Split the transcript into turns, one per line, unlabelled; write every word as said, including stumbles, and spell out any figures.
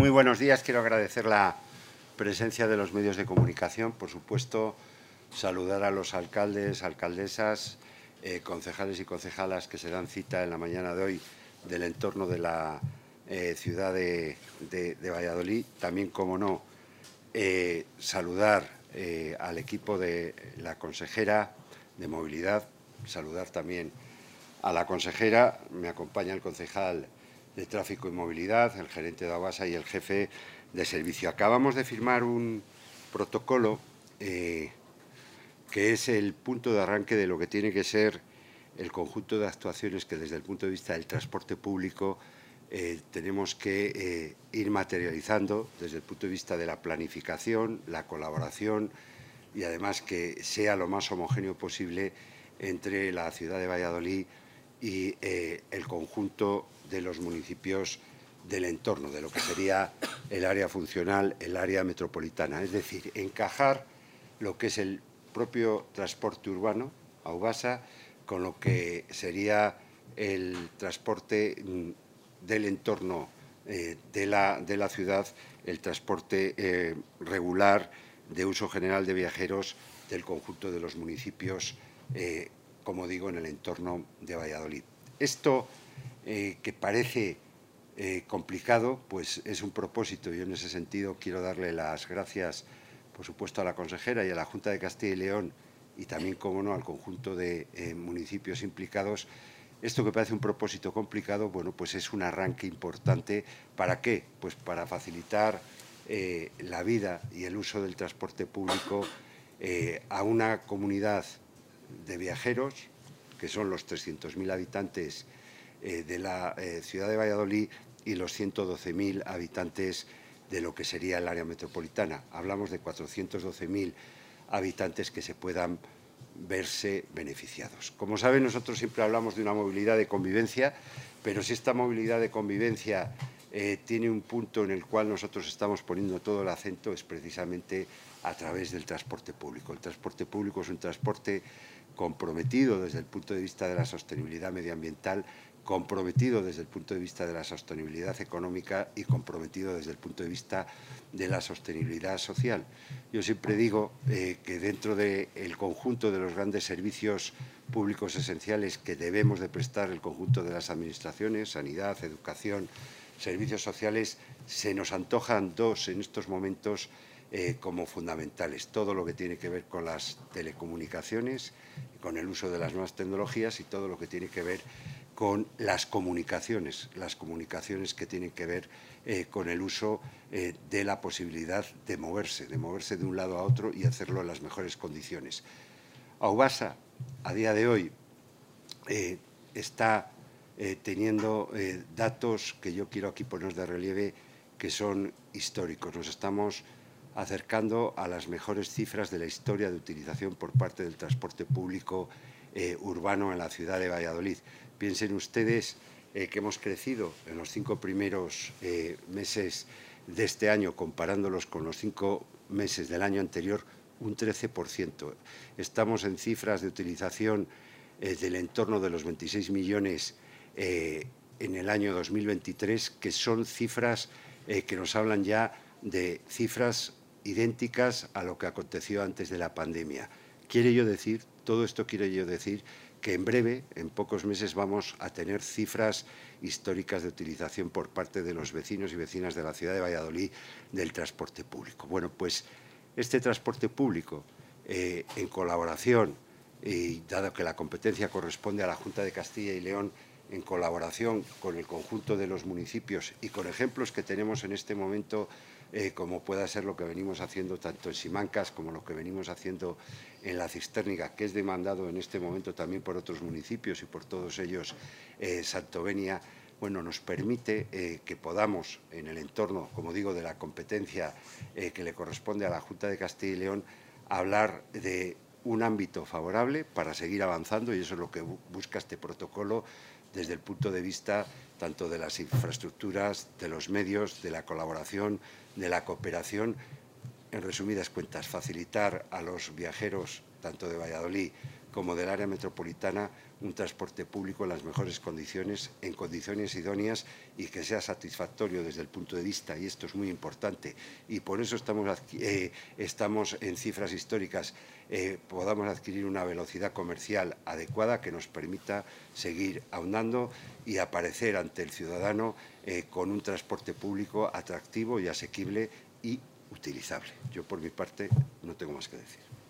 Muy buenos días. Quiero agradecer la presencia de los medios de comunicación. Por supuesto, saludar a los alcaldes, alcaldesas, eh, concejales y concejalas que se dan cita en la mañana de hoy del entorno de la eh, ciudad de, de, de Valladolid. También, como no, eh, saludar eh, al equipo de la consejera de Movilidad, saludar también a la consejera. Me acompaña el concejal de Tráfico y Movilidad, el gerente de Aubasa y el jefe de servicio. Acabamos de firmar un protocolo eh, que es el punto de arranque de lo que tiene que ser el conjunto de actuaciones que desde el punto de vista del transporte público eh, tenemos que eh, ir materializando desde el punto de vista de la planificación, la colaboración y además que sea lo más homogéneo posible entre la ciudad de Valladolid y eh, el conjunto de los municipios del entorno, de lo que sería el área funcional, el área metropolitana. Es decir, encajar lo que es el propio transporte urbano, Aubasa, con lo que sería el transporte del entorno eh, de, la, de la ciudad, el transporte eh, regular de uso general de viajeros del conjunto de los municipios, eh, como digo, en el entorno de Valladolid. Esto eh, que parece eh, complicado, pues es un propósito. Yo en ese sentido quiero darle las gracias, por supuesto, a la consejera y a la Junta de Castilla y León y también, como no, al conjunto de eh, municipios implicados. Esto que parece un propósito complicado, bueno, pues es un arranque importante. ¿Para qué? Pues para facilitar eh, la vida y el uso del transporte público eh, a una comunidad de viajeros, que son los trescientos mil habitantes eh, de la eh, ciudad de Valladolid y los ciento doce mil habitantes de lo que sería el área metropolitana. Hablamos de cuatrocientos doce mil habitantes que se puedan verse beneficiados. Como saben, nosotros siempre hablamos de una movilidad de convivencia, pero si esta movilidad de convivencia eh, tiene un punto en el cual nosotros estamos poniendo todo el acento, es precisamente a través del transporte público. El transporte público es un transporte comprometido desde el punto de vista de la sostenibilidad medioambiental, comprometido desde el punto de vista de la sostenibilidad económica y comprometido desde el punto de vista de la sostenibilidad social. Yo siempre digo eh, que dentro del conjunto de los grandes servicios públicos esenciales que debemos de prestar el conjunto de las administraciones, sanidad, educación, servicios sociales, se nos antojan dos en estos momentos eh, como fundamentales. Todo lo que tiene que ver con las telecomunicaciones, con el uso de las nuevas tecnologías y todo lo que tiene que ver con las comunicaciones, las comunicaciones que tienen que ver eh, con el uso eh, de la posibilidad de moverse, de moverse de un lado a otro y hacerlo en las mejores condiciones. Aubasa, a día de hoy, eh, está eh, teniendo eh, datos que yo quiero aquí poner de relieve que son históricos. Nos estamos acercando a las mejores cifras de la historia de utilización por parte del transporte público eh, urbano en la ciudad de Valladolid. Piensen ustedes eh, que hemos crecido en los cinco primeros eh, meses de este año, comparándolos con los cinco meses del año anterior, un trece por ciento. Estamos en cifras de utilización eh, del entorno de los veintiséis millones eh, en el año dos mil veintitrés, que son cifras eh, que nos hablan ya de cifras idénticas a lo que aconteció antes de la pandemia. Quiere yo decir, todo esto quiere yo decir, que en breve, en pocos meses, vamos a tener cifras históricas de utilización por parte de los vecinos y vecinas de la ciudad de Valladolid del transporte público. Bueno, pues este transporte público, eh, en colaboración, y dado que la competencia corresponde a la Junta de Castilla y León, en colaboración con el conjunto de los municipios y con ejemplos que tenemos en este momento, eh, como pueda ser lo que venimos haciendo tanto en Simancas como lo que venimos haciendo en la Cistérnica, que es demandado en este momento también por otros municipios y por todos ellos eh, Santovenia, bueno, nos permite eh, que podamos, en el entorno, como digo, de la competencia eh, que le corresponde a la Junta de Castilla y León, hablar de un ámbito favorable para seguir avanzando, y eso es lo que busca este protocolo desde el punto de vista tanto de las infraestructuras, de los medios, de la colaboración, de la cooperación. En resumidas cuentas, facilitar a los viajeros, tanto de Valladolid como del área metropolitana, un transporte público en las mejores condiciones, en condiciones idóneas y que sea satisfactorio desde el punto de vista, y esto es muy importante, y por eso estamos, eh, estamos en cifras históricas, eh, podamos adquirir una velocidad comercial adecuada que nos permita seguir ahondando y aparecer ante el ciudadano eh, con un transporte público atractivo y asequible y utilizable. Yo, por mi parte, no tengo más que decir.